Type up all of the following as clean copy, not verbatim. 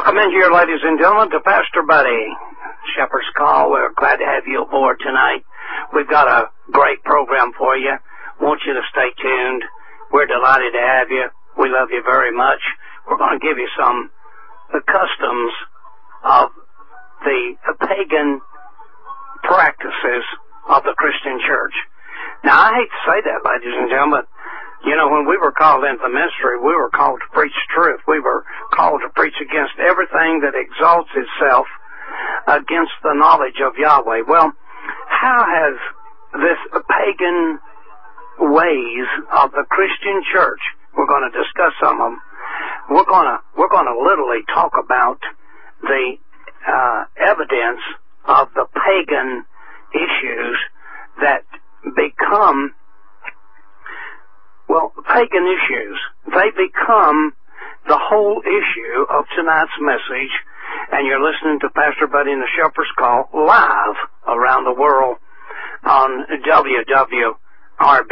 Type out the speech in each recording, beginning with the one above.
Welcome in here, ladies and gentlemen, to Pastor Buddy. Shepherd's Call. We're glad to have you aboard tonight. We've got a great program for you. Want you to stay tuned. We're delighted to have you. We love you very much. We're going to give you some the customs of the pagan practices of the Christian church. Now, I hate to say that, ladies and gentlemen. You know, when we were called into ministry, we were called to preach truth. We were called to preach against everything that exalts itself against the knowledge of Yahweh. Well, how has this pagan ways of the Christian church, we're going to discuss some of them. We're going to literally talk about the evidence of the pagan issues that become, well, pagan issues. They become the whole issue of tonight's message, and you're listening to Pastor Buddy and the Shepherd's Call live around the world on WWRB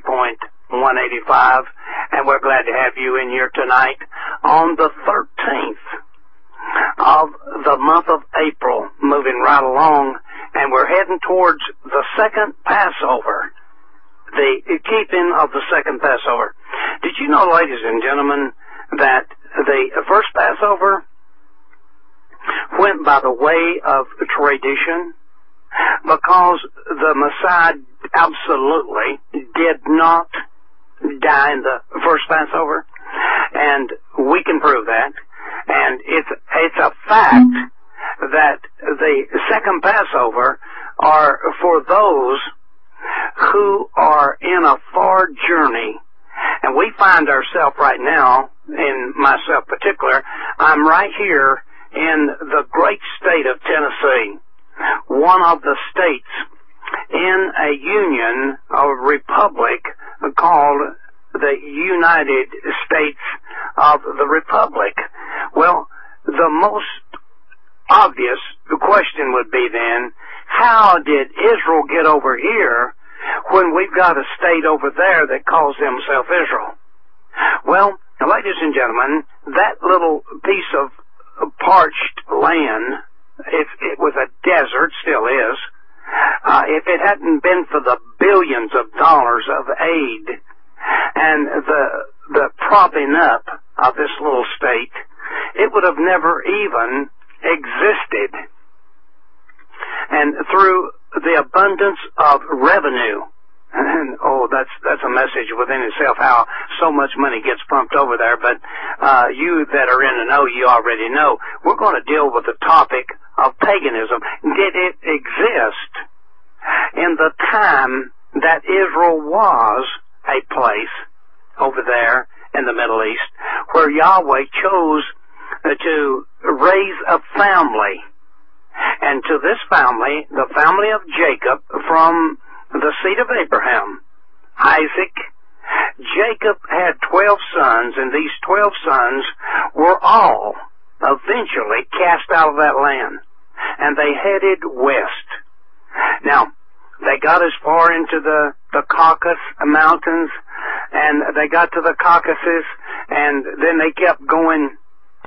3.185, and we're glad to have you in here tonight on the 13th of the month of April, moving right along, and we're heading towards the second Passover, the keeping of the second Passover. Did you know, ladies and gentlemen, that the first Passover went by the way of tradition because the Messiah absolutely did not die in the first Passover, and we can prove that. And it's a fact that the second Passover are for those who are in a far journey. And we find ourselves right now, in myself particular, I'm right here in the great state of Tennessee, one of the states in a union, a republic called the United States of the Republic. Well, the most obvious question would be then, how did Israel get over here when we've got a state over there that calls himself Israel? Well, ladies and gentlemen, that little piece of parched land, if it was a desert, still is, if it hadn't been for the billions of dollars of aid and the propping up of this little state, it would have never even existed. And through the abundance of revenue, and that's a message within itself, how so much money gets pumped over there, but you that are in the know, you already know. We're going to deal with the topic of paganism. Did it exist in the time that Israel was a place over there in the Middle East where Yahweh chose to raise a family? And to this family, the family of Jacob, from the seed of Abraham, Isaac, Jacob had 12 sons, and these 12 sons were all eventually cast out of that land, and they headed west. Now, they got as far into the Caucasus Mountains, and they got to the Caucasus, and then they kept going,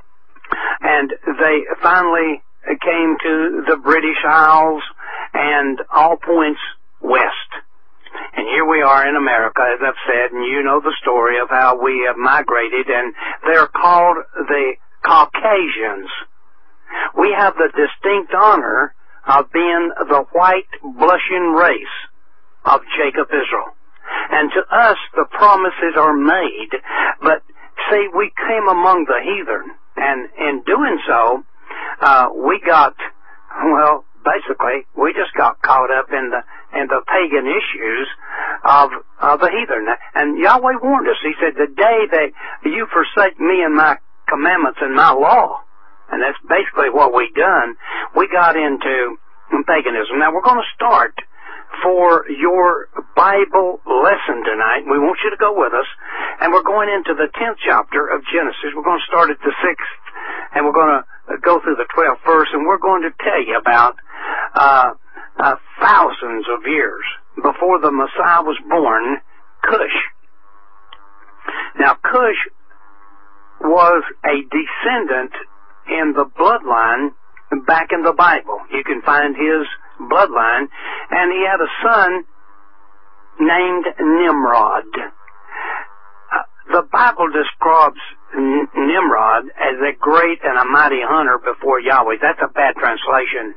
and they finally came to the British Isles and all points west. And here we are in America, as I've said, and you know the story of how we have migrated, and they're called the Caucasians. We have the distinct honor of being the white blushing race of Jacob Israel. And to us, the promises are made, but see, we came among the heathen, and in doing so, we got, well, basically, we just got caught up in the pagan issues of the heathen. And Yahweh warned us. He said, the day that you forsake me and my commandments and my law, and that's basically what we done, we got into paganism. Now, we're going to start for your Bible lesson tonight. We want you to go with us, and we're going into the 10th chapter of Genesis. We're going to start at the 6th, and we're going to go through the 12th verse, and we're going to tell you about thousands of years before the Messiah was born, Cush. Now, Cush was a descendant in the bloodline back in the Bible. You can find his bloodline, and he had a son named Nimrod. The Bible describes Nimrod as a great and a mighty hunter before Yahweh. That's a bad translation.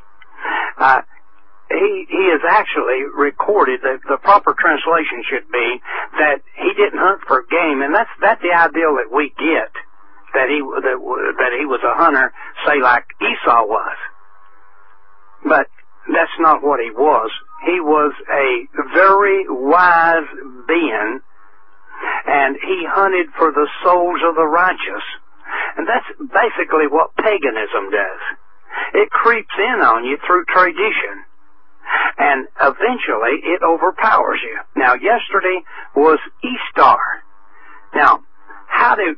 He is actually recorded. The proper translation should be that he didn't hunt for game, and that's the ideal that we get. That he was a hunter, say like Esau was. But that's not what he was. He was a very wise being, and he hunted for the souls of the righteous. And that's basically what paganism does. It creeps in on you through tradition, and eventually it overpowers you. Now, yesterday was Easter. Now, how do...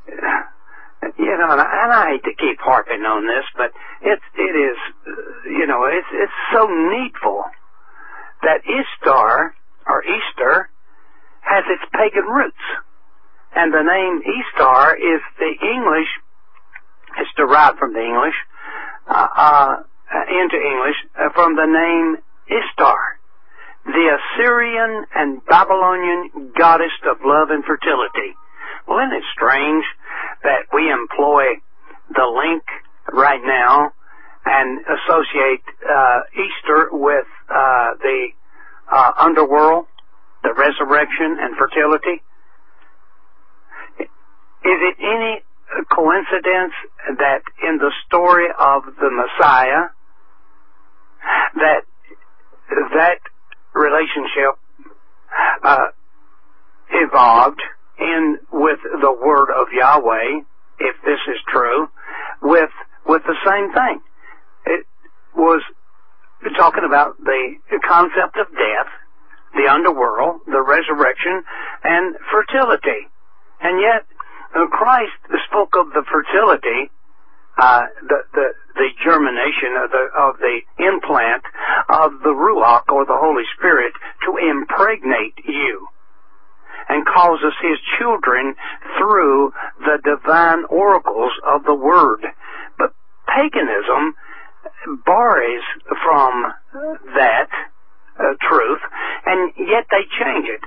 and I hate to keep harping on this, but it is, it's so needful that Easter has its pagan roots. And the name Easter is it's derived from the English, into English, from the name Ishtar, the Assyrian and Babylonian goddess of love and fertility. Well, isn't it strange that we employ the link right now and associate Easter with the underworld, the resurrection, and fertility? Is it any coincidence that in the story of the Messiah, that relationship evolved in with the word of Yahweh, if this is true, with the same thing? It was talking about the concept of death, the underworld, the resurrection, and fertility. And yet, Christ spoke of the fertility, the germination of the implant of the Ruach, or the Holy Spirit, to impregnate you and causes his children through the divine oracles of the Word. But paganism borrows from that truth, and yet they change it.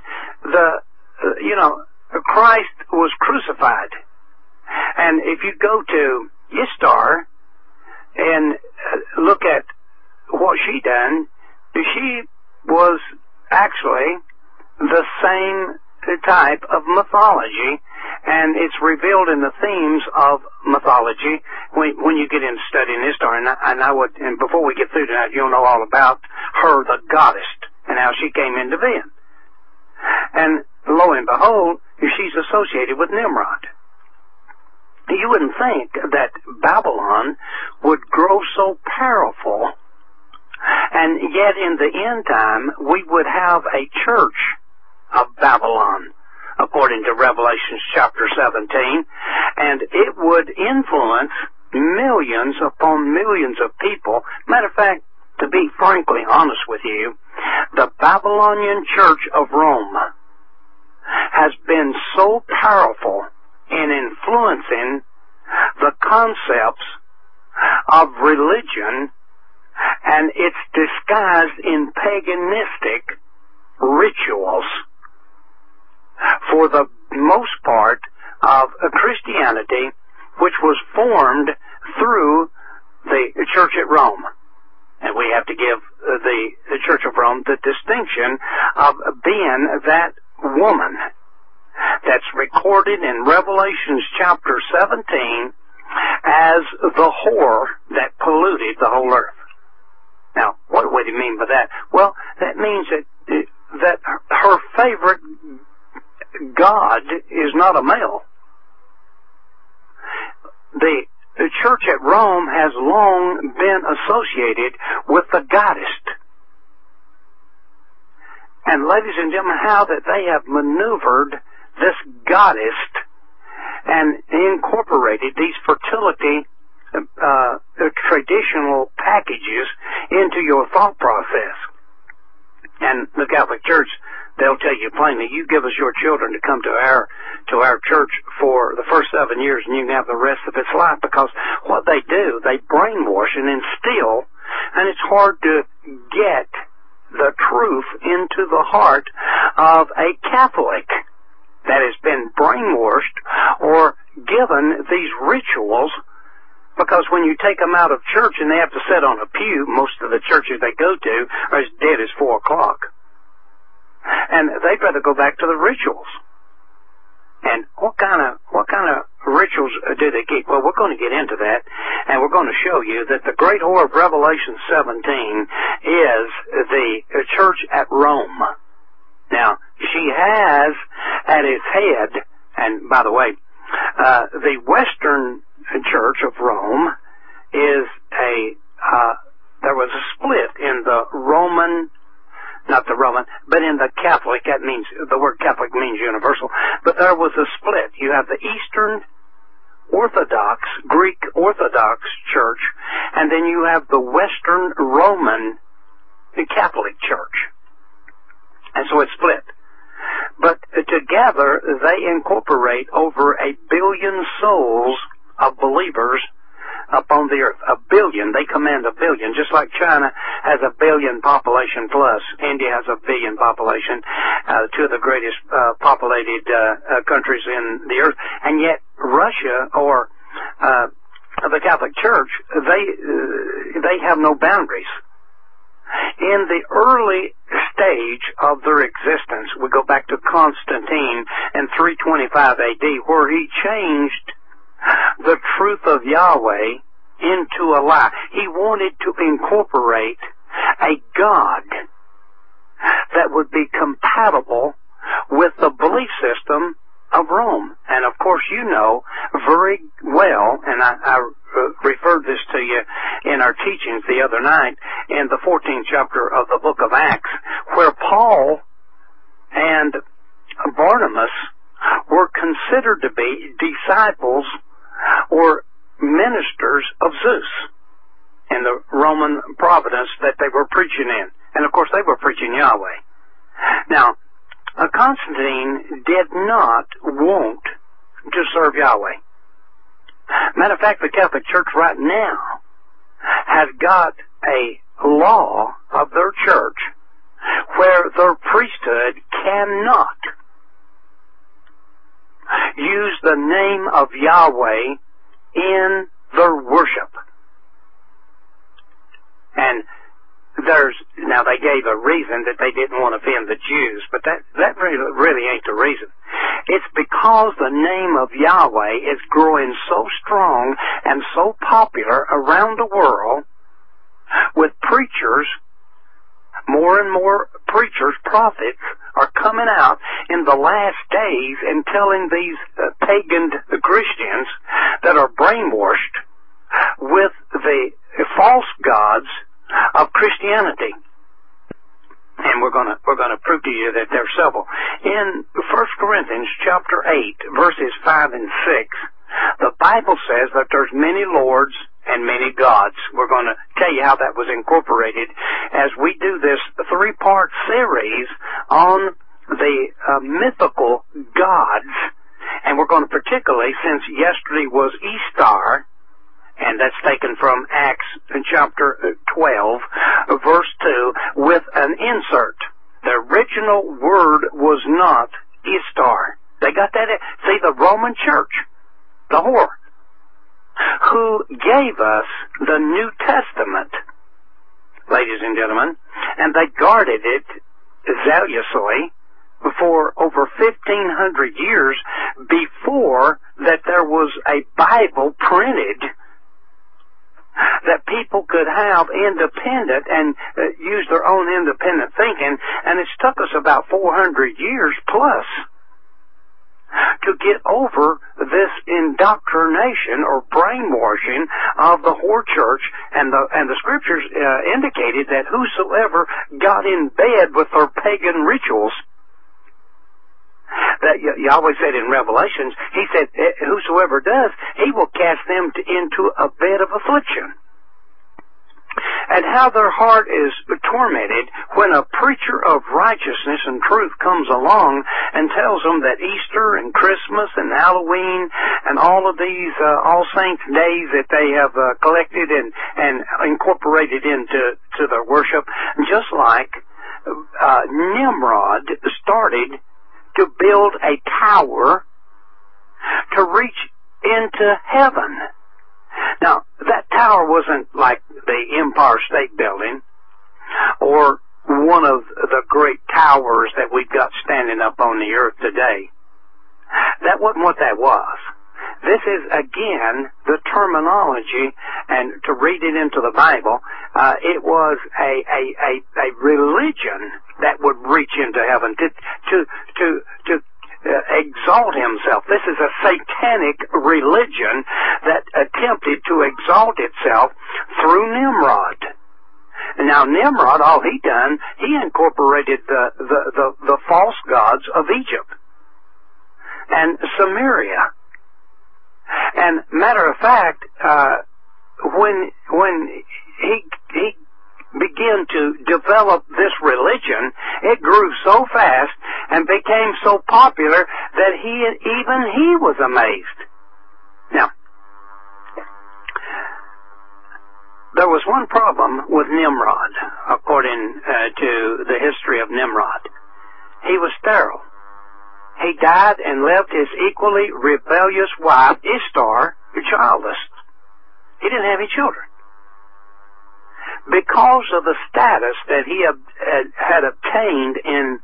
Christ was crucified. And if you go to Ishtar and look at what she done, she was actually the same type of mythology, and it's revealed in the themes of mythology when you get into studying Ishtar. And before we get through that, you'll know all about her, the goddess, and how she came into being. And lo and behold, she's associated with Nimrod. You wouldn't think that Babylon would grow so powerful, and yet in the end time we would have a church of Babylon, according to Revelation chapter 17, and it would influence millions upon millions of people. Matter of fact, to be frankly honest with you, the Babylonian Church of Rome has been so powerful in influencing the concepts of religion, and it's disguised in paganistic rituals for the most part of Christianity, which was formed through the Church at Rome. And we have to give the Church of Rome the distinction of being that woman that's recorded in Revelation chapter 17 as the whore that polluted the whole earth. Now, what do you mean by that? Well, that means that her favorite god is not a male. The church at Rome has long been associated with the goddess. And ladies and gentlemen, how that they have maneuvered this goddess and incorporated these fertility traditional packages into your thought process. And the Catholic Church they'll tell you plainly, you give us your children to come to our church for the first 7 years and you can have the rest of its life, because what they do, they brainwash and instill, and it's hard to get the truth into the heart of a Catholic that has been brainwashed or given these rituals, because when you take them out of church and they have to sit on a pew, most of the churches they go to are as dead as 4 o'clock. And they'd rather go back to the rituals. And what kind of rituals do they keep? Well, we're going to get into that, and we're going to show you that the great whore of Revelation 17 is the church at Rome. Now, she has at its head, and by the way, the Western Church of Rome is there was a split in the Roman, not the Roman, but in the Catholic. That means, the word Catholic means universal, but there was a split. You have the Eastern Orthodox, Greek Orthodox Church, and then you have the Western Roman Catholic Church. And so it's split. But together, they incorporate over 1 billion souls of believers upon the earth. 1 billion. They command 1 billion. Just like China has 1 billion population plus. India has 1 billion population. Two of the greatest populated countries in the earth. And yet Russia, or the Catholic Church, they have no boundaries. In the early stage of their existence, we go back to Constantine in 325 AD, where he changed the truth of Yahweh into a lie. He wanted to incorporate a God that would be compatible with the belief system of Rome. And of course you know very well, and I referred this to you in our teachings the other night in the 14th chapter of the book of Acts, where Paul and Barnabas were considered to be disciples or ministers of Zeus in the Roman province that they were preaching in. And of course they were preaching Yahweh. Now, Constantine did not want to serve Yahweh. Matter of fact, the Catholic Church right now has got a law of their church where their priesthood cannot use the name of Yahweh in their worship. And now they gave a reason that they didn't want to offend the Jews, but that really ain't the reason. It's because the name of Yahweh is growing so strong and so popular around the world, with preachers, more and more preachers, prophets, are coming out in the last days and telling these pagan Christians that are brainwashed with the false gods of Christianity. And we're going to prove to you that there's several. In 1 Corinthians chapter 8, verses 5 and 6, the Bible says that there's many lords and many gods. We're going to tell you how that was incorporated as we do this 3-part series on the mythical gods. And we're going to particularly, since yesterday was Easter, and that's taken from Acts chapter 12, verse 2, with an insert. The original word was not Istar. They got that? See, the Roman Church, the whore, who gave us the New Testament, ladies and gentlemen, and they guarded it zealously for over 1,500 years before that there was a Bible printed that people could have independent and use their own independent thinking. And it's took us about 400 years plus to get over this indoctrination or brainwashing of the whore church. And the scriptures indicated that whosoever got in bed with their pagan rituals, that Yahweh said in Revelations, he said, whosoever does, he will cast them into a bed of affliction. and how their heart is tormented when a preacher of righteousness and truth comes along and tells them that Easter and Christmas and Halloween and all of these All Saints days that they have collected and incorporated into their worship, just like Nimrod started to build a tower to reach into heaven. Now, that tower wasn't like the Empire State Building or one of the great towers that we've got standing up on the earth today. That wasn't what that was. This is, again, the terminology, and to read it into the Bible, it was a religion that would reach into heaven to exalt himself. This is a satanic religion that attempted to exalt itself through Nimrod. Now Nimrod, all he done, he incorporated the false gods of Egypt and Samaria. And matter of fact, when he began to develop this religion, it grew so fast and became so popular that even he was amazed. Now, there was one problem with Nimrod, according to the history of Nimrod. He was sterile. He died and left his equally rebellious wife, Ishtar, childless. He didn't have any children. Because of the status that he had obtained in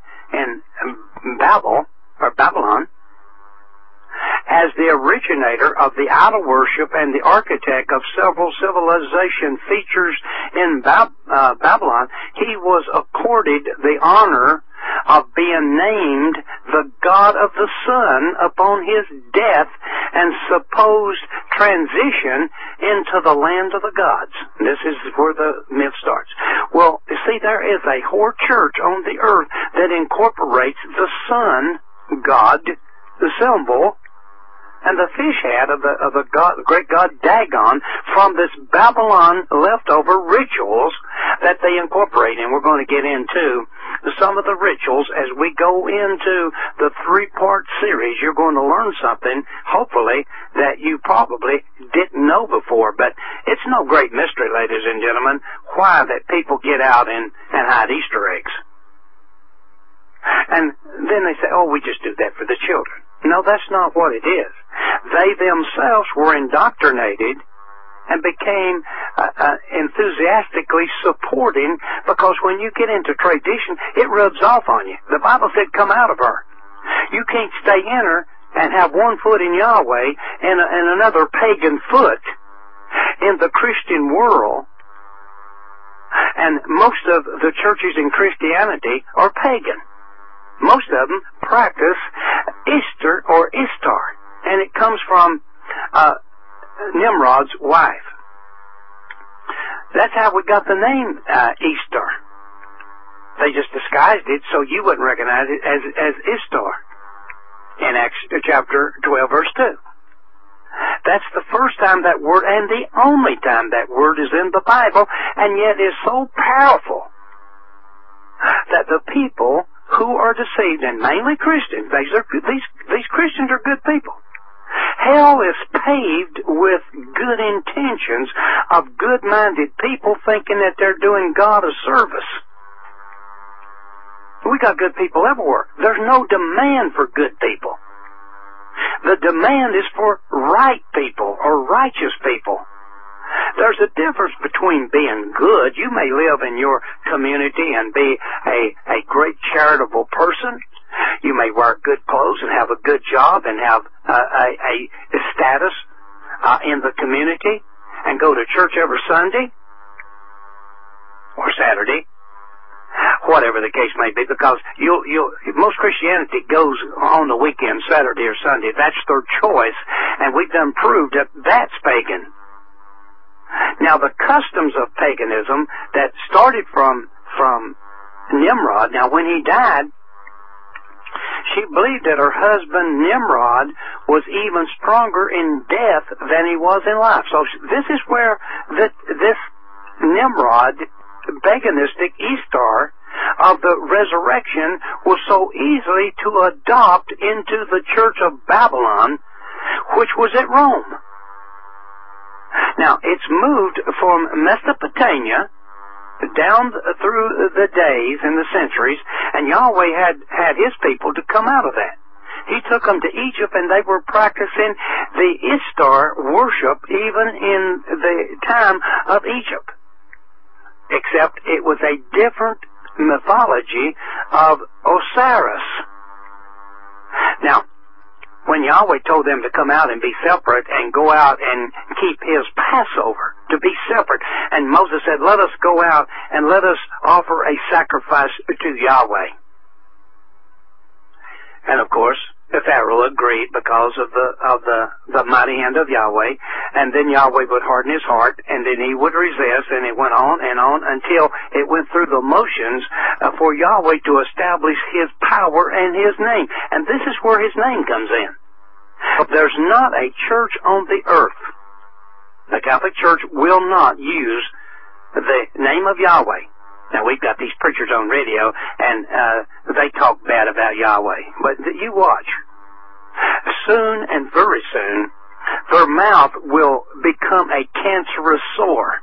Babylon, as the originator of the idol worship and the architect of several civilization features in Babylon, he was accorded the honor of being named the god of the sun upon his death and supposed transition into the land of the gods. This is where the myth starts. Well, you see, there is a whore church on the earth that incorporates the sun god, the symbol, and the fish head of the great god Dagon from this Babylon leftover rituals that they incorporate. And we're going to get into some of the rituals as we go into the 3-part series. You're going to learn something, hopefully, that you probably didn't know before. But it's no great mystery, ladies and gentlemen, why that people get out and hide Easter eggs. And then they say, oh, we just do that for the children. No, that's not what it is. They themselves were indoctrinated and became enthusiastically supporting, because when you get into tradition, it rubs off on you. The Bible said, come out of her. You can't stay in her and have one foot in Yahweh and another pagan foot in the Christian world. And most of the churches in Christianity are pagan. Most of them practice Easter or Ishtar, and it comes from Nimrod's wife. That's how we got the name Easter. They just disguised it so you wouldn't recognize it as Ishtar in Acts chapter 12, verse 2. That's the first time that word and the only time that word is in the Bible, and yet is so powerful that the people who are deceived, and mainly Christians, these Christians are good people. Hell is paved with good intentions of good-minded people thinking that they're doing God a service. We got good people everywhere. There's no demand for good people. The demand is for right people or righteous people. There's a difference between being good. You may live in your community and be a great charitable person. You may wear good clothes and have a good job and have a status in the community and go to church every Sunday or Saturday, whatever the case may be, because most Christianity goes on the weekend, Saturday or Sunday. That's their choice, and we've done proved that that's pagan. Now, the customs of paganism that started from Nimrod, now when he died, she believed that her husband Nimrod was even stronger in death than he was in life. So this is where this Nimrod, paganistic Ishtar of the resurrection was so easily to adopt into the Church of Babylon, which was at Rome. Now, it's moved from Mesopotamia down through the days and the centuries, and Yahweh had his people to come out of that. He took them to Egypt, and they were practicing the Ishtar worship even in the time of Egypt. Except it was a different mythology of Osiris. Now, when Yahweh told them to come out and be separate and go out and keep his Passover, to be separate, and Moses said, let us go out and let us offer a sacrifice to Yahweh. And of course, the Pharaoh agreed because of the mighty hand of Yahweh, and then Yahweh would harden his heart, and then he would resist, and it went on until it went through the motions for Yahweh to establish his power and his name. And this is where his name comes in. There's not a church on the earth. The Catholic Church will not use the name of Yahweh. Now, we've got these preachers on radio, and they talk bad about Yahweh. But you watch. Soon and very soon, their mouth will become a cancerous sore.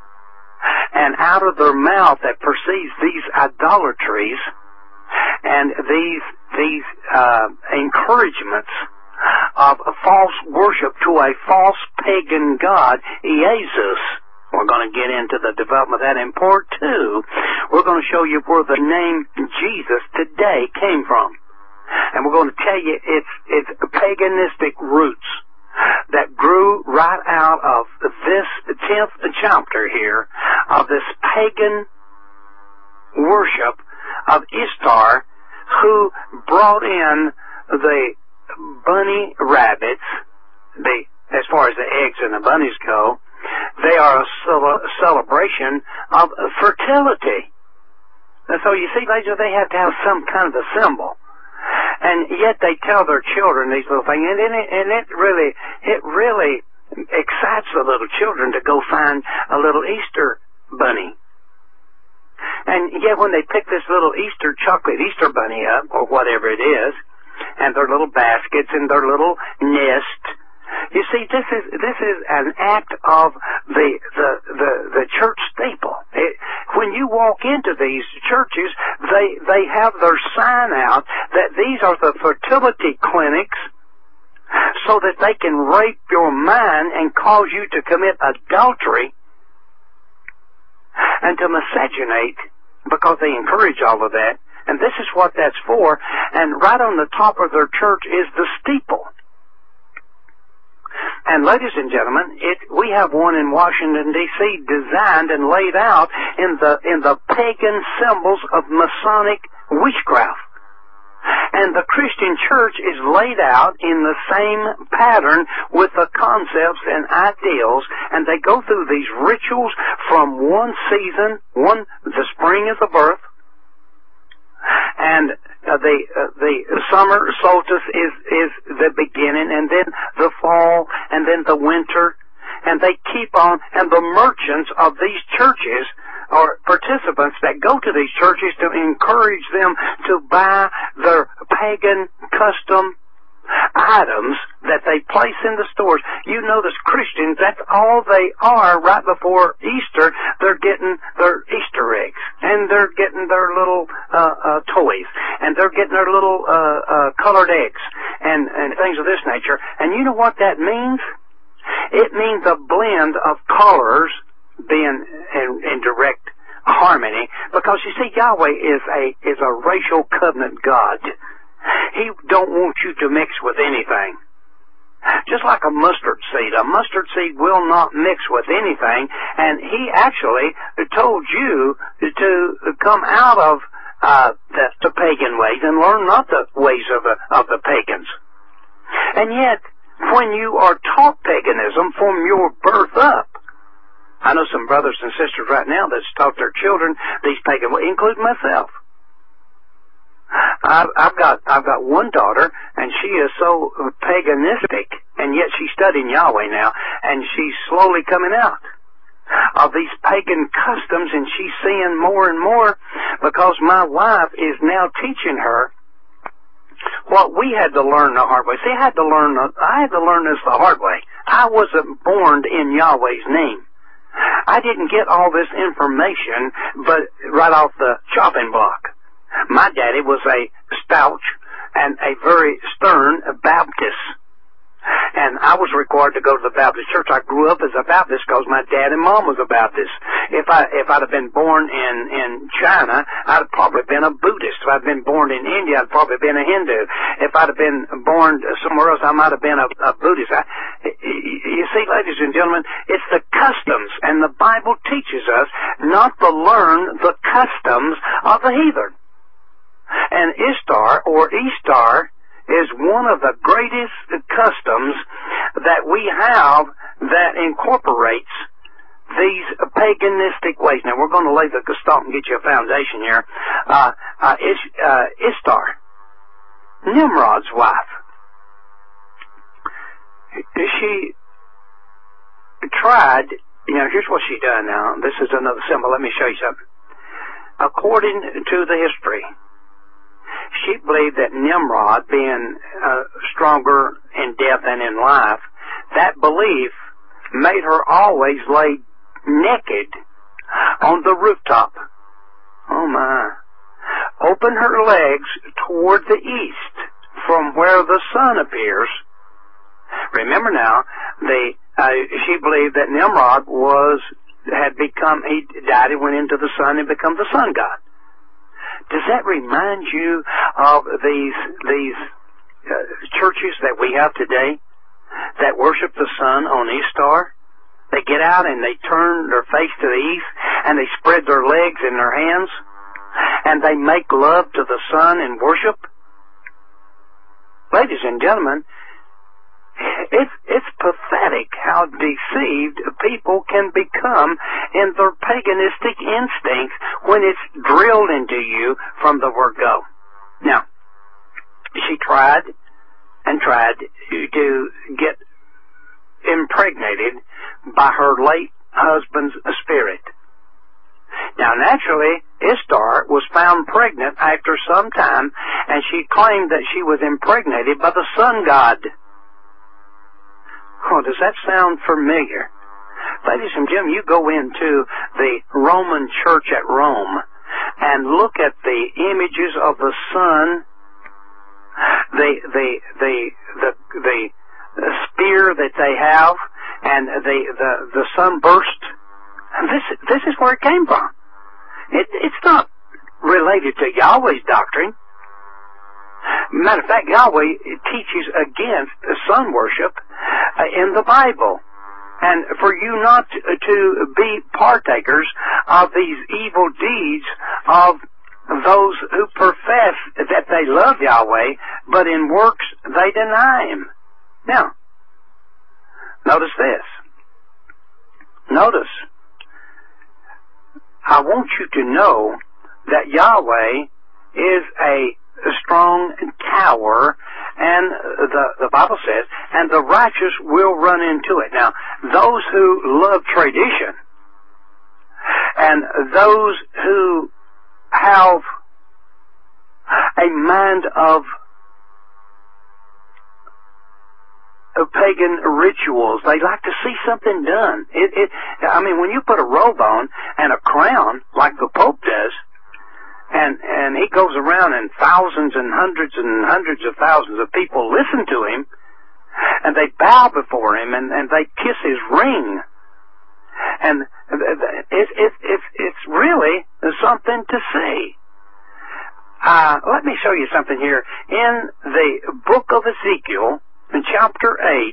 And out of their mouth that proceeds these idolatries and these encouragements of false worship to a false pagan god, Jesus. We're going to get into the development of that in part 2. We're going to show you where the name Jesus today came from. And we're going to tell you its paganistic roots that grew right out of this 10th chapter here of this pagan worship of Ishtar, who brought in the bunny rabbits, as far as the eggs and the bunnies go. They are a celebration of fertility. And so you see, ladies, they have to have some kind of a symbol. And yet they tell their children these little things, and it really excites the little children to go find a little Easter bunny. And yet when they pick this little chocolate Easter bunny up, or whatever it is, and their little baskets and their little nest, you see, this is an act of the church staple. When you walk into these churches, they have their sign out that these are the fertility clinics, so that they can rape your mind and cause you to commit adultery and to miscegenate, because they encourage all of that. And this is what that's for. And right on the top of their church is the steeple. And ladies and gentlemen, we have one in Washington, D.C. designed and laid out in the pagan symbols of Masonic witchcraft. And the Christian church is laid out in the same pattern with the concepts and ideals, and they go through these rituals from one season, the spring is the birth, and the summer solstice is the beginning, and then the fall, and then the winter, and they keep on, and the merchants of these churches or participants that go to these churches to encourage them to buy their pagan custom items that they place in the stores. You notice Christians, that's all they are right before Easter. They're getting their Easter eggs, and they're getting their little toys, and they're getting their little colored eggs, and things of this nature. And you know what that means? It means a blend of colors being in direct harmony, because you see, Yahweh is a racial covenant God. He don't want you to mix with anything. Just like a mustard seed will not mix with anything, and he actually told you to come out of the pagan ways and learn not the ways of the pagans. And yet, when you are taught paganism from your birth up, I know some brothers and sisters right now that's taught their children these pagan ways, including myself. I've got one daughter, and she is so paganistic, and yet she's studying Yahweh now, and she's slowly coming out. of these pagan customs, and she's seeing more and more because my wife is now teaching her what we had to learn the hard way. See, I had to learn this the hard way. I wasn't born in Yahweh's name. I didn't get all this information but right off the chopping block. My daddy was a staunch and a very stern Baptist. And I was required to go to the Baptist church. I grew up as a Baptist because my dad and mom was a Baptist. If I'd have been born in China, I'd have probably been a Buddhist. If I'd been born in India, I'd probably been a Hindu. If I'd have been born somewhere else, I might have been a Buddhist. You see, ladies and gentlemen, it's the customs, and the Bible teaches us not to learn the customs of the heathen. And Ishtar, or Easter, is one of the greatest customs that we have that incorporates these paganistic ways. Now, we're going to lay the gestalt and get you a foundation here. Ishtar, Nimrod's wife, she tried, here's what she done now. This is another symbol. Let me show you something. According to the history, she believed that Nimrod, being stronger in death than in life, that belief made her always lay naked on the rooftop. Oh my. Open her legs toward the east from where the sun appears. Remember now, she believed that Nimrod he died and went into the sun and become the sun god. Does that remind you of these churches that we have today that worship the sun on Easter? They get out and they turn their face to the east and they spread their legs and their hands and they make love to the sun and worship. Ladies and gentlemen, it's pathetic how deceived people can become in their paganistic instincts when it's drilled into you from the word go. Now, she tried and tried to get impregnated by her late husband's spirit. Now, naturally, Ishtar was found pregnant after some time, and she claimed that she was impregnated by the sun god. Oh, does that sound familiar? Ladies and gentlemen, you go into the Roman church at Rome and look at the images of the sun, the spear that they have, and the sunburst. This is where it came from. It's not related to Yahweh's doctrine. Matter of fact, Yahweh teaches against sun worship in the Bible. And for you not to be partakers of these evil deeds of those who profess that they love Yahweh, but in works they deny Him. Now, notice this. Notice, I want you to know that Yahweh is a strong tower, and the Bible says, and the righteous will run into it. Now, those who love tradition, and those who have a mind of pagan rituals, they like to see something done. When you put a robe on and a crown, like the Pope does, and he goes around and thousands and hundreds of thousands of people listen to him, and they bow before him, and they kiss his ring. And it's really something to see. Let me show you something here. In the book of Ezekiel, in chapter 8,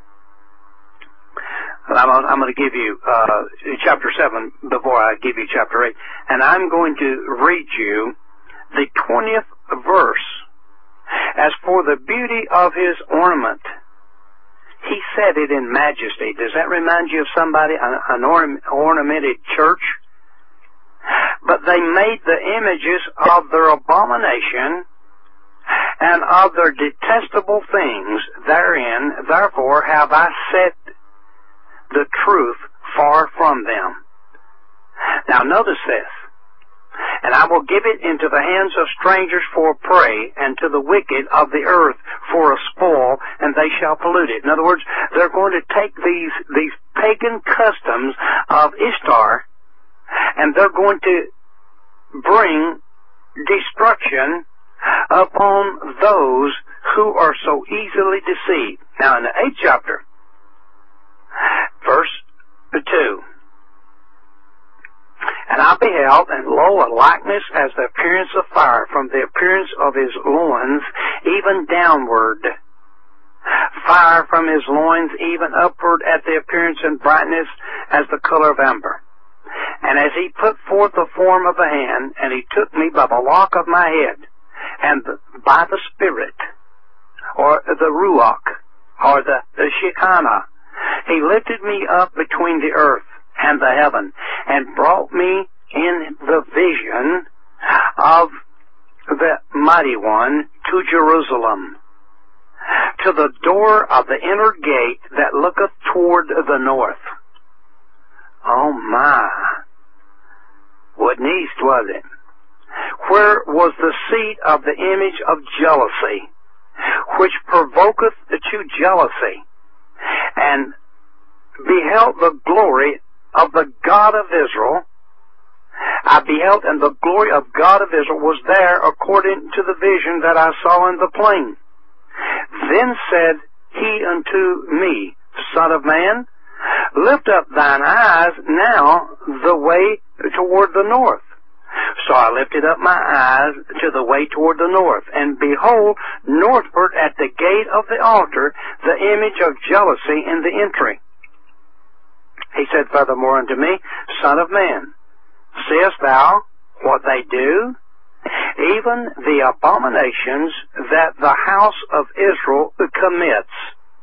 I'm going to give you chapter 7 before I give you chapter 8. And I'm going to read you the 20th verse. As for the beauty of his ornament, he set it in majesty. Does that remind you of somebody, an ornamented church? But they made the images of their abomination and of their detestable things therein. Therefore have I set the truth far from them. Now notice this. And I will give it into the hands of strangers for a prey, and to the wicked of the earth for a spoil, and they shall pollute it. In other words, they're going to take these pagan customs of Ishtar, and they're going to bring destruction upon those who are so easily deceived. Now in the 8th chapter, verse 2. And I beheld, and lo, a likeness as the appearance of fire, from the appearance of his loins even downward. Fire from his loins even upward, at the appearance and brightness as the color of amber. And as he put forth the form of a hand, and he took me by the lock of my head, and by the Spirit, or the Ruach, or the Shekinah, he lifted me up between the earth and the heaven, and brought me in the vision of the Mighty One to Jerusalem, to the door of the inner gate that looketh toward the north. Oh my! What east was it? Where was the seat of the image of jealousy, which provoketh to jealousy, and beheld the glory of the God of Israel. I beheld, and the glory of God of Israel was there according to the vision that I saw in the plain. Then said he unto me, Son of man, lift up thine eyes now the way toward the north. So I lifted up my eyes to the way toward the north, and behold, northward at the gate of the altar, the image of jealousy in the entry. He said furthermore unto me, Son of man, seest thou what they do? Even the abominations that the house of Israel commits.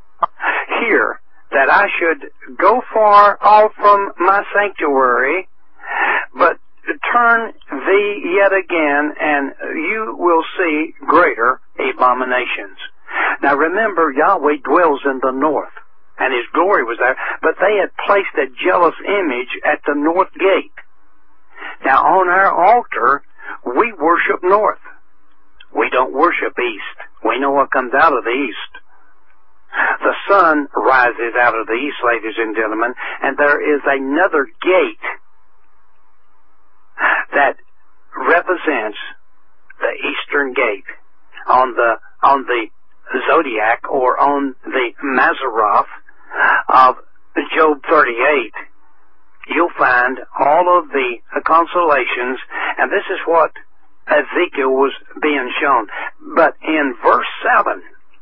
Hear, that I should go far off from my sanctuary, but turn thee yet again, and you will see greater abominations. Now remember, Yahweh dwells in the north, and His glory was there, but they had placed a jealous image at the north gate. Now on our altar, we worship north. We don't worship east. We know what comes out of the east. The sun rises out of the east, ladies and gentlemen, and there is another gate that represents the eastern gate on the zodiac, or on the Mazzaroth of Job 38. You'll find all of the consolations, and this is what Ezekiel was being shown. But in verse 7,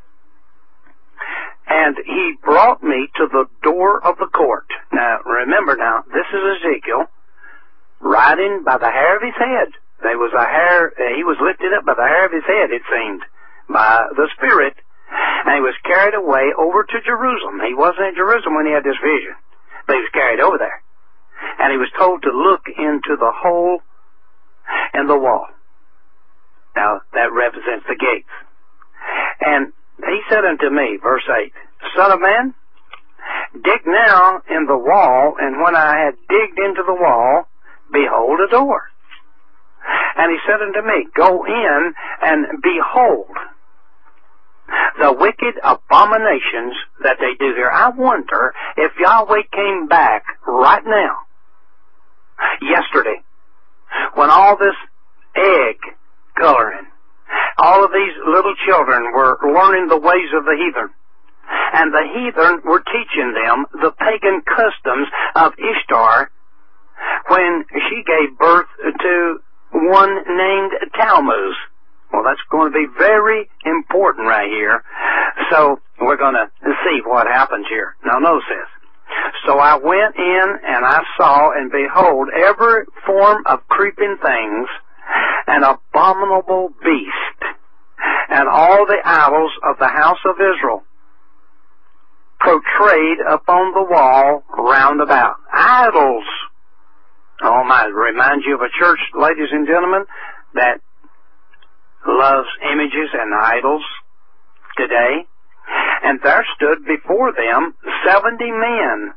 and he brought me to the door of the court. Now, remember now, this is Ezekiel riding by the hair of his head. There was a hair, he was lifted up by the hair of his head, it seemed, by the Spirit, and he was carried away over to Jerusalem. He wasn't in Jerusalem when he had this vision, but he was carried over there. And he was told to look into the hole in the wall. Now, that represents the gates. And he said unto me, verse 8, Son of man, dig now in the wall, and when I had digged into the wall, behold a door. And he said unto me, Go in, and behold the wicked abominations that they do here. I wonder if Yahweh came back right now, yesterday, when all this egg coloring, all of these little children were learning the ways of the heathen, and the heathen were teaching them the pagan customs of Ishtar when she gave birth to one named Tammuz. Well, that's going to be very important right here. So we're going to see what happens here. Now notice this. So I went in, and I saw, and behold, every form of creeping things, an abominable beast, and all the idols of the house of Israel, portrayed upon the wall round about. Idols! Oh my, it reminds you of a church, ladies and gentlemen, that loves images and idols today. And there stood before them 70 men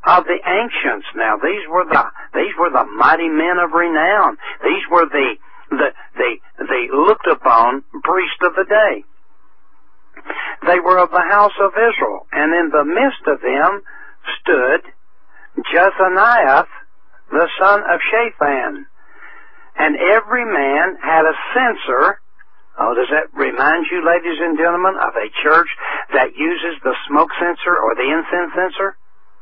of the ancients. Now, these were the mighty men of renown. These were the looked upon priest of the day. They were of the house of Israel, and in the midst of them stood Jezaniah, the son of Shaphan, and every man had a censer. Oh, does that remind you, ladies and gentlemen, of a church that uses the smoke censer or the incense censer?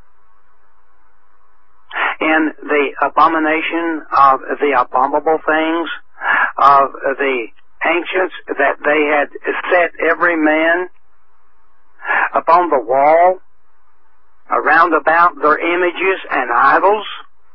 In the abomination of the abominable things of the ancients, that they had set every man upon the wall around about their images and idols.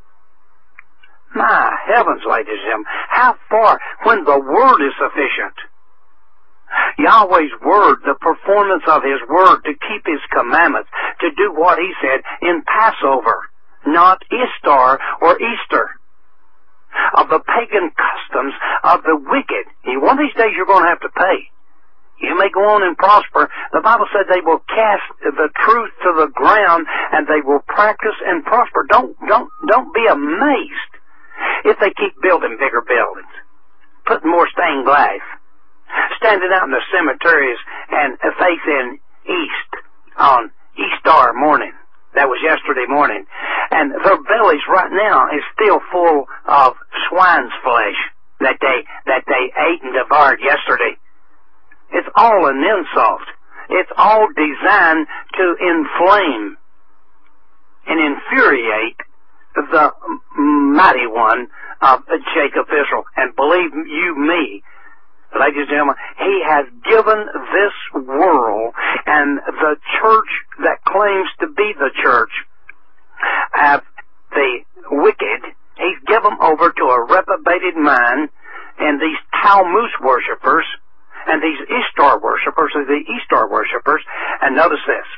My heavens, ladies and gentlemen, how far, when the Word is sufficient. Yahweh's Word, the performance of His Word to keep His commandments, to do what He said in Passover, not Ishtar or Easter, of the pagan customs of the wicked. One of these days you're going to have to pay. You may go on and prosper. The Bible said they will cast the truth to the ground and they will practice and prosper. Don't be amazed if they keep building bigger buildings, putting more stained glass, standing out in the cemeteries and facing east on Easter morning. That was yesterday morning. And their bellies right now is still full of swine's flesh that they ate and devoured yesterday. It's all an insult. It's all designed to inflame and infuriate the mighty one of Jacob Israel. And believe you me, ladies and gentlemen, He has given this world and the church that claims to be the church of the wicked, He's given over to a reprobated mind and these Tammuz worshipers and these Ishtar worshipers, and notice this.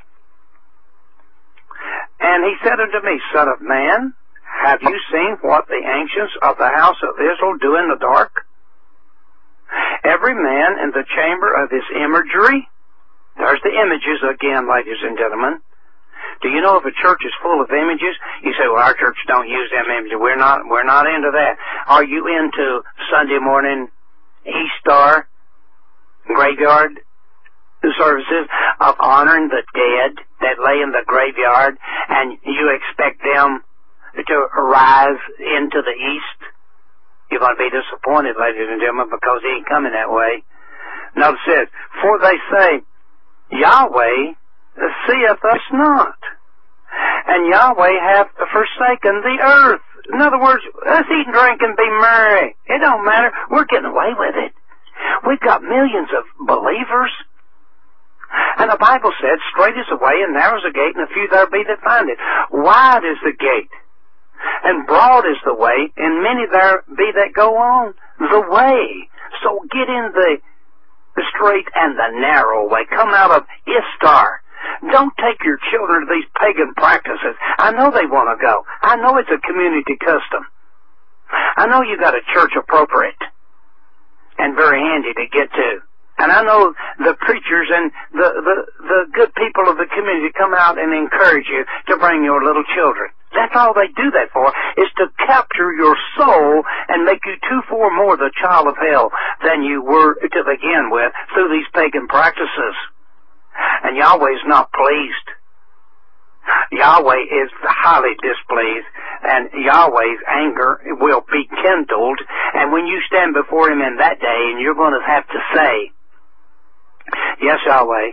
And He said unto me, Son of man, have you seen what the ancients of the house of Israel do in the dark? Every man in the chamber of his imagery. There's the images again, ladies and gentlemen. Do you know if a church is full of images? You say, well, our church don't use them images. We're not into that. Are you into Sunday morning Easter graveyard services of honoring the dead that lay in the graveyard, and you expect them to rise into the east? You're going to be disappointed, ladies and gentlemen, because He ain't coming that way. Notice this, for they say, Yahweh seeth us not, and Yahweh hath forsaken the earth. In other words, let's eat and drink and be merry. It don't matter. We're getting away with it. We've got millions of believers. And the Bible said, straight is the way, and narrow is the gate, and a few there be that find it. Wide is the gate, and broad is the way, and many there be that go on the way. So get in the straight and the narrow way. Come out of Ishtar. Don't take your children to these pagan practices. I know they want to go. I know it's a community custom. I know you got a church appropriate and very handy to get to. And I know the preachers and the good people of the community come out and encourage you to bring your little children. That's all they do that for, is to capture your soul and make you 2-4 more the child of hell than you were to begin with through these pagan practices. And Yahweh's not pleased. Yahweh is highly displeased, and Yahweh's anger will be kindled. And when you stand before Him in that day, and you're going to have to say, yes, Yahweh,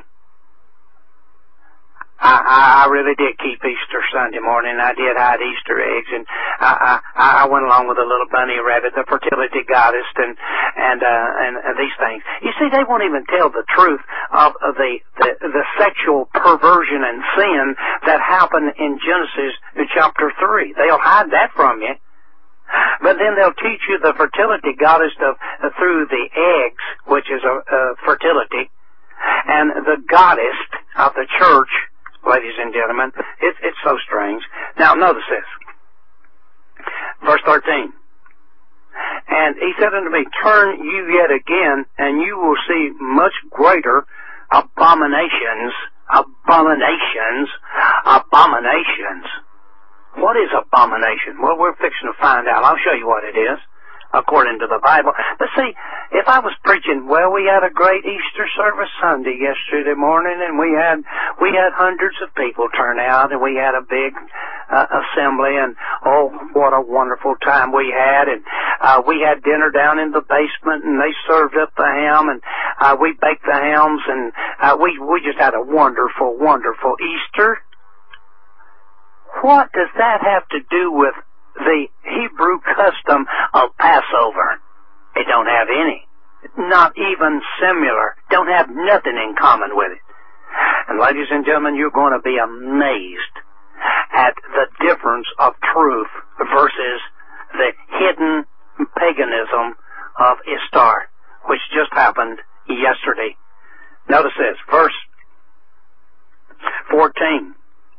I really did keep Easter Sunday morning. I did hide Easter eggs, and I went along with a little bunny rabbit, the fertility goddess, and these things. You see, they won't even tell the truth of the sexual perversion and sin that happened in Genesis chapter 3. They'll hide that from you. But then they'll teach you the fertility goddess through the eggs, which is fertility, and the goddess of the church. Ladies and gentlemen, it's so strange. Now, notice this. Verse 13. And He said unto me, turn you yet again, and you will see much greater abominations. What is abomination? Well, we're fixing to find out. I'll show you what it is, according to the Bible. But see, if I was preaching, well, we had a great Easter service Sunday yesterday morning, and we had hundreds of people turn out, and we had a big assembly, and oh, what a wonderful time we had. And we had dinner down in the basement, and they served up the ham, and we baked the hams, and we just had a wonderful, wonderful Easter. What does that have to do with the Hebrew custom of Passover? It don't have any. Not even similar. Don't have nothing in common with it. And ladies and gentlemen, you're going to be amazed at the difference of truth versus the hidden paganism of Ishtar, which just happened yesterday. Notice this, verse 14.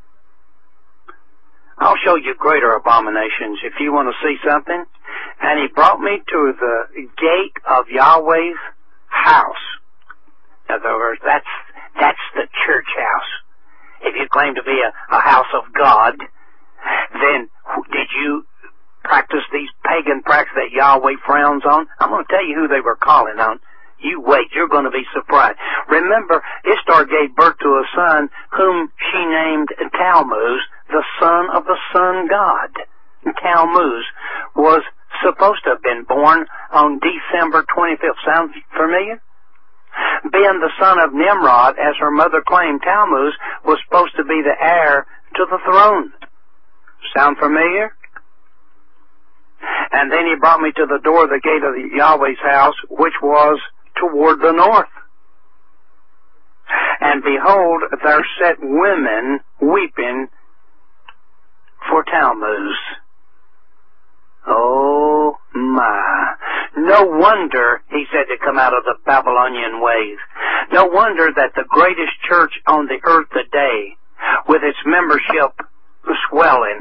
I'll show you greater abominations if you want to see something. And he brought me to the gate of Yahweh's house. In other words, that's the church house. If you claim to be a house of God, then did you practice these pagan practices that Yahweh frowns on? I'm going to tell you who they were calling on. You wait, you're going to be surprised. Remember, Ishtar gave birth to a son whom she named Tammuz, the son of the sun god. Tammuz was supposed to have been born on December 25th. Sound familiar? Being the son of Nimrod, as her mother claimed, Tammuz was supposed to be the heir to the throne. Sound familiar? And then he brought me to the door of the gate of Yahweh's house, which was toward the north. And behold, there sat women weeping for Tammuz. Oh my. No wonder he said to come out of the Babylonian ways. No wonder that the greatest church on the earth today, with its membership swelling,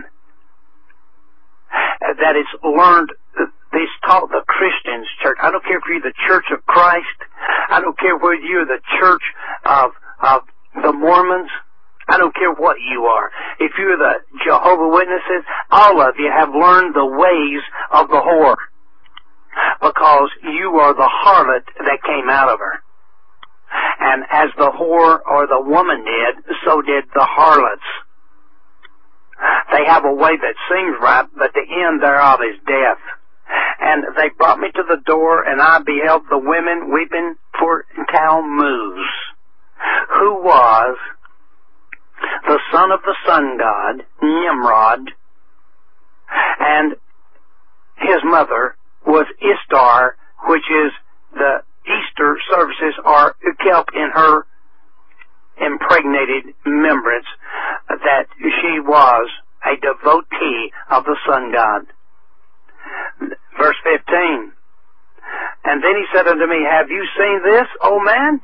that it's learned, it's taught the Christian's church. I don't care if you're the Church of Christ. I don't care whether you're the Church of the Mormons. I don't care what you are. If you're the Jehovah's Witnesses, all of you have learned the ways of the whore, because you are the harlot that came out of her. And as the whore or the woman did, so did the harlots. They have a way that seems right, but the end thereof is death. And they brought me to the door, and I beheld the women weeping for Tammuz, who was the son of the sun god, Nimrod, and his mother was Ishtar, which is the Easter services are kept in her impregnated remembrance that she was a devotee of the sun god. Verse 15. And then he said unto me, have you seen this, O man?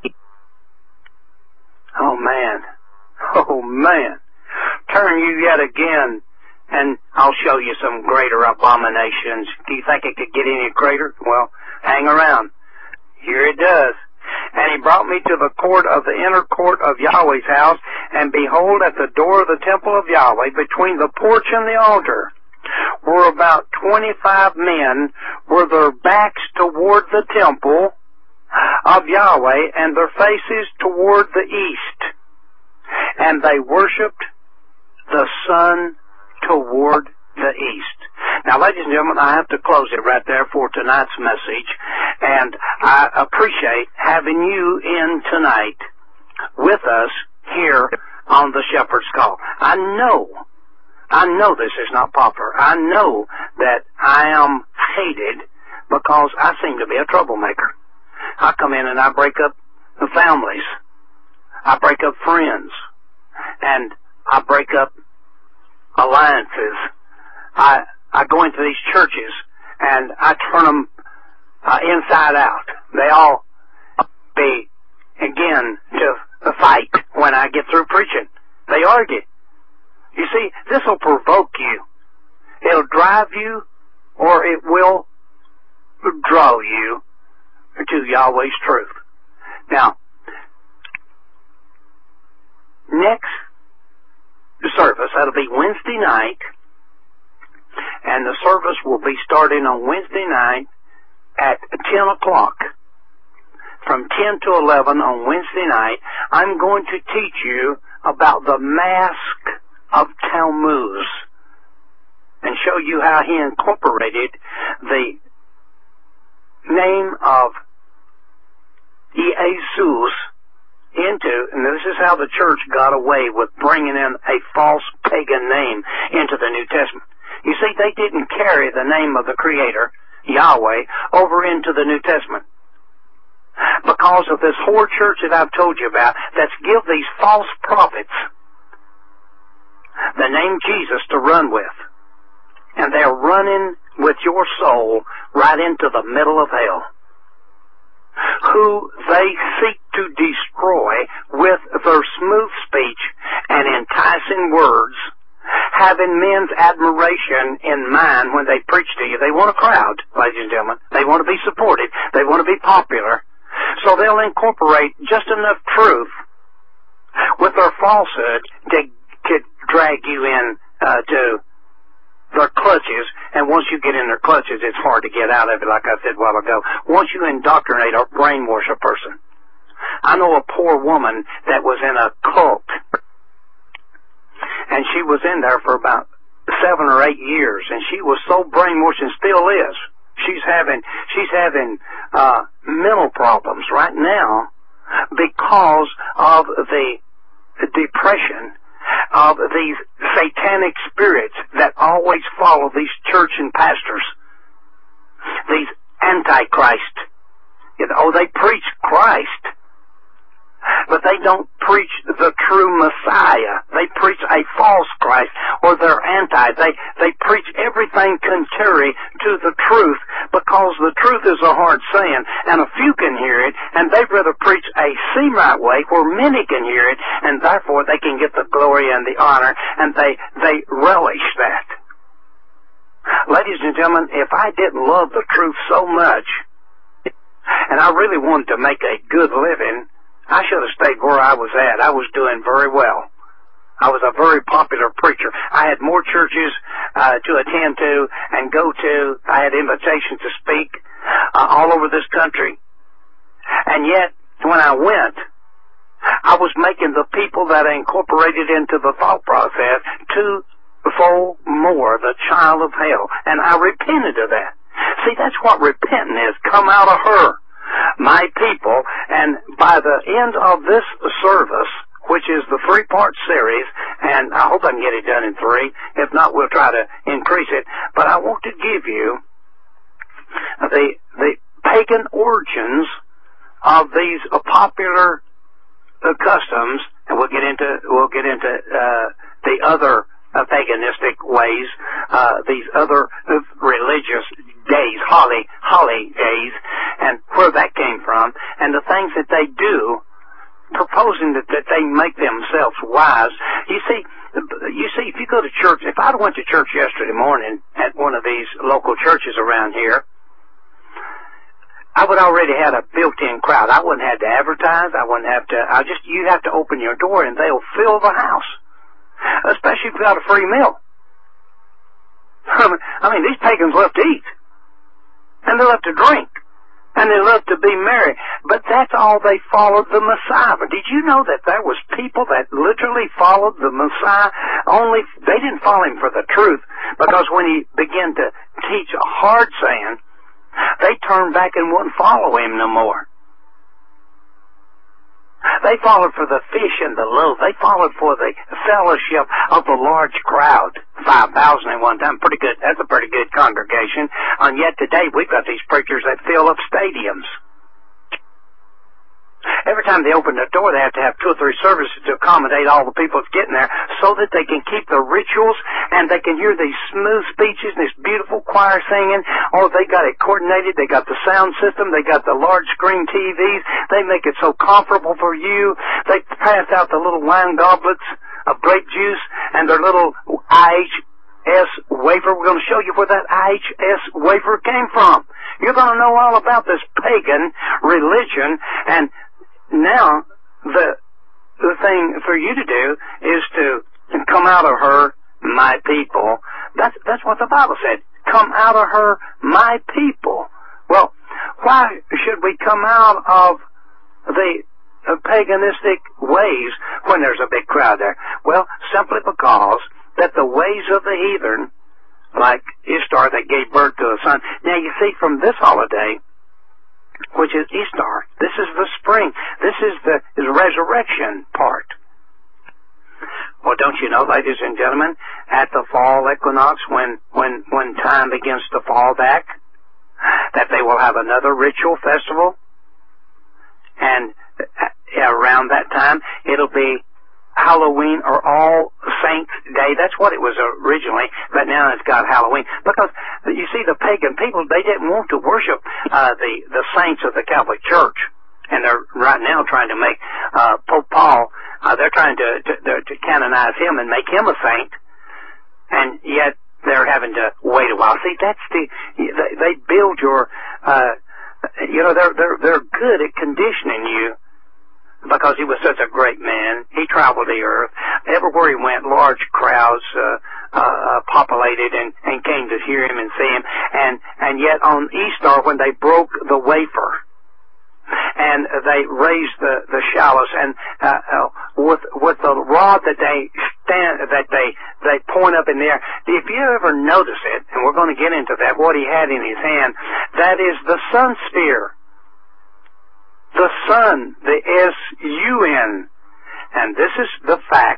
Oh man. Oh man. Turn you yet again, and I'll show you some greater abominations. Do you think it could get any greater? Well, hang around. Here it does. And he brought me to the court of the inner court of Yahweh's house, and behold, at the door of the temple of Yahweh, between the porch and the altar, were about 25 men with their backs toward the temple of Yahweh, and their faces toward the east. And they worshipped the sun toward the east. Now, ladies and gentlemen, I have to close it right there for tonight's message, and I appreciate having you in tonight with us here on the Shepherd's Call. I know this is not popular. I know that I am hated because I seem to be a troublemaker. I come in and I break up the families. I break up friends. And I break up alliances. I go into these churches and I turn them inside out. They all begin to fight when I get through preaching. They argue. You see, this will provoke you. It'll drive you, or it will draw you to Yahweh's truth. Now, next service, that'll be Wednesday night and the service will be starting on Wednesday night at 10 o'clock. From 10 to 11 on Wednesday night, I'm going to teach you about the mask of Tammuz and show you how he incorporated the name of Jesus into, and this is how the church got away with bringing in a false pagan name into the New Testament. You see, they didn't carry the name of the Creator, Yahweh, over into the New Testament. Because of this whore church that I've told you about, that's give these false prophets the name Jesus to run with. And they're running with your soul right into the middle of hell. Who they seek to destroy with their smooth speech and enticing words, having men's admiration in mind when they preach to you. They want a crowd, ladies and gentlemen. They want to be supported. They want to be popular. So they'll incorporate just enough truth with their falsehood to drag you in to their clutches, and once you get in their clutches, it's hard to get out of it, like I said a while ago. Once you indoctrinate or brainwash a person. I know a poor woman that was in a cult, and she was in there for about 7 or 8 years, and she was so brainwashed and still is. She's having mental problems right now because of the depression of these satanic spirits that always follow these church and pastors. These antichrist. They preach Christ, but they don't preach the true Messiah. They preach a false Christ, or they're anti. They preach everything contrary to the truth, because the truth is a hard saying, and a few can hear it, and they'd rather preach a seem-right way where many can hear it, and therefore they can get the glory and the honor, and they relish that. Ladies and gentlemen, if I didn't love the truth so much, and I really wanted to make a good living, I should have stayed where I was at. I was doing very well. I was a very popular preacher. I had more churches to attend to and go to. I had invitations to speak all over this country. And yet, when I went, I was making the people that I incorporated into the thought process twofold more the child of hell. And I repented of that. See, that's what repenting is. Come out of her, my people. And by the end of this service, which is the 3-part series, and I hope I can get it done in 3. If not, we'll try to increase it. But I want to give you the pagan origins of these popular customs, and we'll get into the other paganistic ways, these other religious days, holly days, and where that came from, and the things that they do, proposing that they make themselves wise. You see, if you go to church, if I'd went to church yesterday morning at one of these local churches around here, I would already had a built-in crowd. I wouldn't have to advertise. You have to open your door and they'll fill the house. Especially if you got a free meal. I mean, these pagans love to eat. And they love to drink. And they love to be merry. But that's all they followed the Messiah. But did you know that there was people that literally followed the Messiah? Only they didn't follow him for the truth. Because when he began to teach a hard saying, they turned back and wouldn't follow him no more. They followed for the fish and the loaf. They followed for the fellowship of the large crowd. 5,000 at one time. Pretty good. That's a pretty good congregation. And yet today we've got these preachers that fill up stadiums. Every time they open the door, they have to have 2 or 3 services to accommodate all the people that's getting there so that they can keep the rituals and they can hear these smooth speeches and this beautiful choir singing. Or they got it coordinated. They got the sound system. They got the large screen TVs. They make it so comfortable for you. They pass out the little wine goblets of grape juice and their little IHS wafer. We're going to show you where that IHS wafer came from. You're going to know all about this pagan religion. And now, the thing for you to do is to come out of her, my people, That's what the Bible said. Come out of her, my people. Well, why should we come out of the paganistic ways when there's a big crowd there? Well, simply because that the ways of the heathen, like Ishtar that gave birth to a son. Now you see, from this holiday, which is Ishtar, this is the spring, this is the resurrection part. Well, don't you know, ladies and gentlemen, at the fall equinox, when time begins to fall back, that they will have another ritual festival, and around that time it'll be Halloween or All Saints Day. That's what it was originally, but now it's got Halloween. Because, you see, the pagan people, they didn't want to worship the saints of the Catholic Church. And they're right now trying to make Pope Paul, they're trying to canonize him and make him a saint. And yet they're having to wait a while. See, that's they build your, they're good at conditioning you. Because he was such a great man. He traveled the earth. Everywhere he went, large crowds populated and came to hear him and see him. And yet on Easter, when they broke the wafer and they raised the chalice, and with the rod that they point up in the air, if you ever notice it, and we're going to get into that, what he had in his hand, that is the sun sphere. The sun, the S-U-N. And this is the fact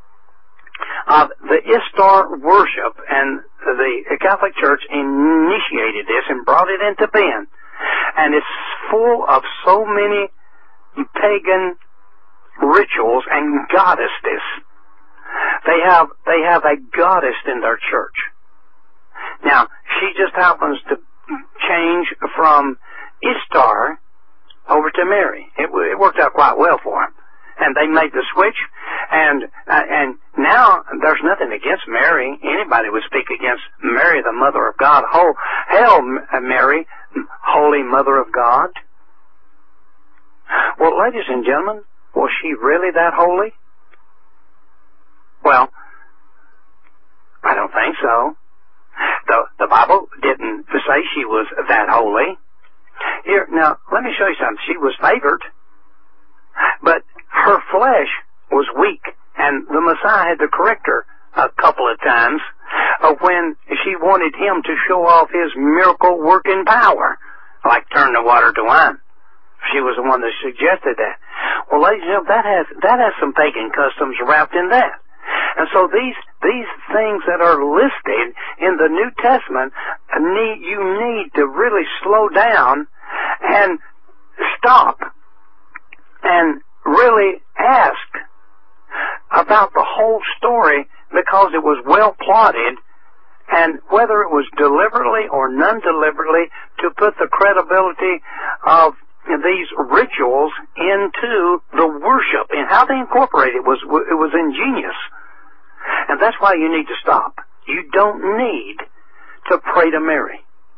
of the Ishtar worship, and the Catholic Church initiated this and brought it into being. And it's full of so many pagan rituals and goddesses. They have a goddess in their church. Now, she just happens to change from Ishtar over to Mary. It worked out quite well for them. And they made the switch, and now there's nothing against Mary. Anybody would speak against Mary, the Mother of God. Hail, Mary, Holy Mother of God. Well, ladies and gentlemen, was she really that holy? Well, I don't think so. The Bible didn't say she was that holy. Here, now, let me show you something. She was favored, but her flesh was weak, and the Messiah had to correct her a couple of times when she wanted him to show off his miracle-working power, like turn the water to wine. She was the one that suggested that. Well, ladies and gentlemen, that has some pagan customs wrapped in that. And so these things that are listed in the New Testament, you need to really slow down and stop and really ask about the whole story, because it was well plotted, and whether it was deliberately or non-deliberately to put the credibility of these rituals into the worship and how they incorporate it was ingenious. And that's why you need to stop. You don't need to pray to Mary.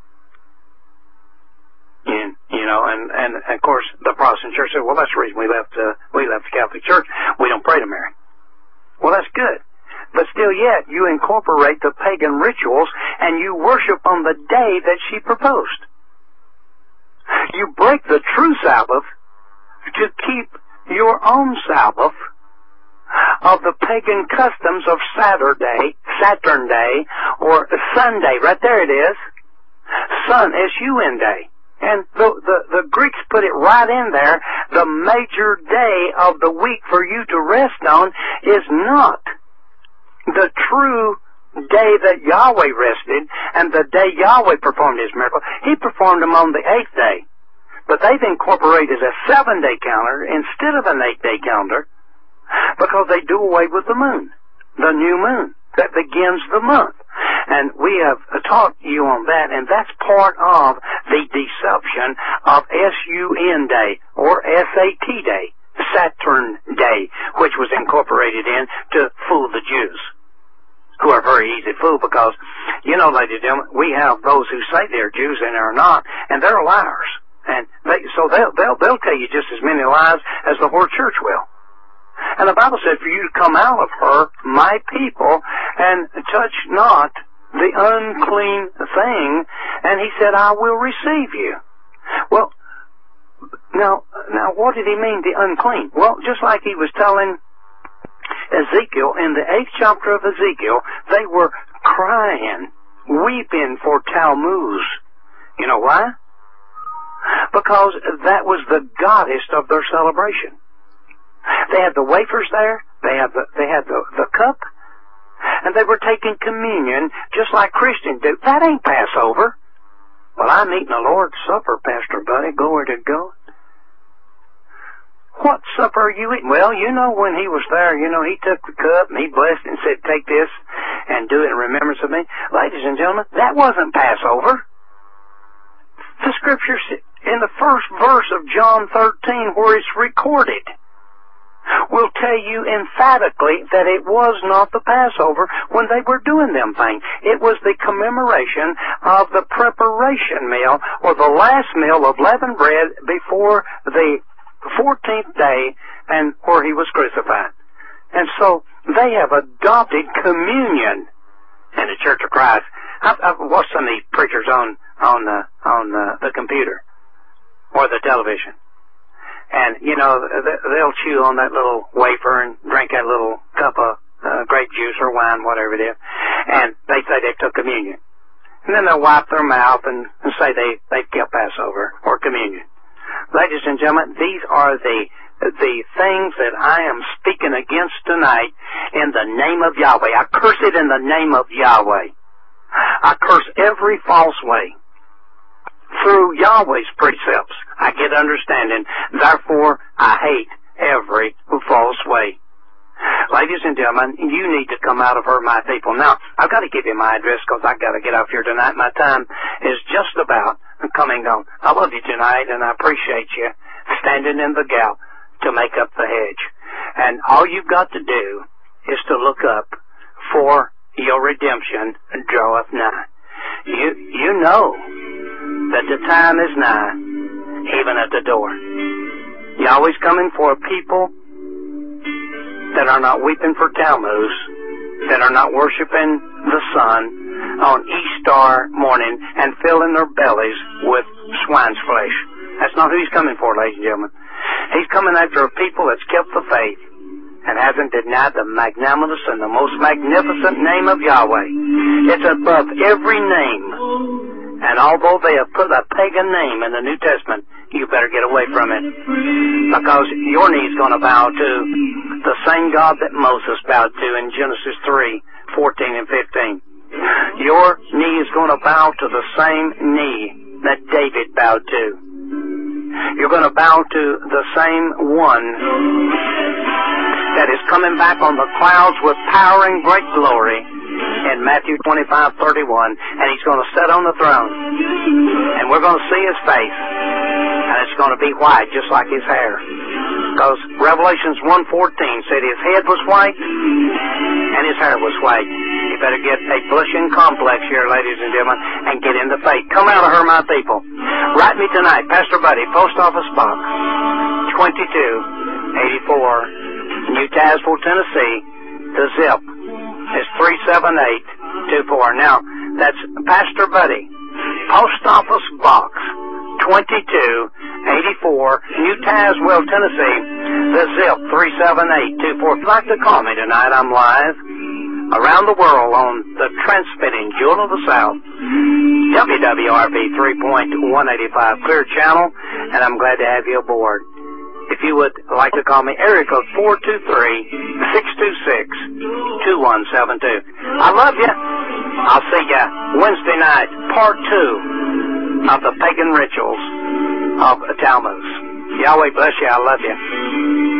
And of course the Protestant church said, well, that's the reason we left the Catholic Church. We don't pray to Mary. Well, that's good. But still yet, you incorporate the pagan rituals and you worship on the day that she proposed. You break the true Sabbath to keep your own Sabbath of the pagan customs of Saturn Day, or Sunday. Right there it is. Sun, S-U-N Day. And the Greeks put it right in there. The major day of the week for you to rest on is not the true day that Yahweh rested and the day Yahweh performed his miracle. He performed them on the 8th day. But they've incorporated a 7-day calendar instead of an 8-day calendar, because they do away with the moon, the new moon that begins the month. And we have taught you on that, and that's part of the deception of S-U-N Day or S-A-T Day, Saturn Day, which was incorporated in to fool the Jews, who are very easy to fool, because, ladies and gentlemen, we have those who say they're Jews and are not, and they're liars. And they'll tell you just as many lies as the whole church will. And the Bible said for you to come out of her, my people, and touch not the unclean thing, and he said, I will receive you. Well, now what did he mean, the unclean? Well, just like he was telling Ezekiel, in the 8th chapter of Ezekiel, they were crying, weeping for Tammuz. You know why? Because that was the goddess of their celebration. They had the wafers there, they had the cup, and they were taking communion just like Christians do. That ain't Passover. Well, I'm eating the Lord's Supper, Pastor Buddy. Glory to God. What supper are you eating? Well, you know, when he was there, you know, he took the cup and he blessed it and said, take this and do it in remembrance of me. Ladies and gentlemen, that wasn't Passover. The scripture in the first verse of John 13, where it's recorded, will tell you emphatically that it was not the Passover when they were doing them things. It was the commemoration of the preparation meal, or the last meal of leavened bread before the 14th day, and where he was crucified. And so they have adopted communion in the Church of Christ. I've watched some of these preachers on the computer or the television. And, you know, they'll chew on that little wafer and drink that little cup of grape juice or wine, whatever it is. And they say they took communion. And then they'll wipe their mouth and say they've kept Passover or communion. Ladies and gentlemen, these are the things that I am speaking against tonight in the name of Yahweh. I curse it in the name of Yahweh. I curse every false way. Through Yahweh's precepts, I get understanding. Therefore, I hate every false way. Ladies and gentlemen, you need to come out of her, my people. Now, I've got to give you my address because I've got to get off here tonight. My time is just about coming on. I love you tonight, and I appreciate you standing in the gap to make up the hedge. And all you've got to do is to look up, for your redemption draweth nigh. You know that the time is nigh, even at the door. Yahweh's coming for a people that are not weeping for Tammuz, that are not worshiping the sun on Easter morning and filling their bellies with swine's flesh. That's not who he's coming for, ladies and gentlemen. He's coming after a people that's kept the faith and hasn't denied the magnanimous and the most magnificent name of Yahweh. It's above every name. And although they have put a pagan name in the New Testament, you better get away from it. Because your knee's going to bow to the same God that Moses bowed to in Genesis 3:14 and 15. Your knee is going to bow to the same knee that David bowed to. You're going to bow to the same one that is coming back on the clouds with power and great glory in Matthew 25:31, and he's going to sit on the throne, and we're going to see his face, and it's going to be white just like his hair, because Revelations 1:14 said his head was white and his hair was white. You better get a blushing complex here, ladies and gentlemen, and get into faith. Come out of her, my people. Write me tonight, Pastor Buddy, Post Office Box 2284, New Tazewell, Tennessee. The zip is 37824. Now, that's Pastor Buddy, Post Office Box 2284, New Tazewell, Tennessee. The zip 37824. If you'd like to call me tonight, I'm live around the world on the transmitting Jewel of the South, WWRB 3.185 Clear Channel, and I'm glad to have you aboard. If you would like to call me, area code 423-626-2172. I love you. I'll see you Wednesday night, part 2 of the pagan rituals of Tammuz. Yahweh bless you. I love you.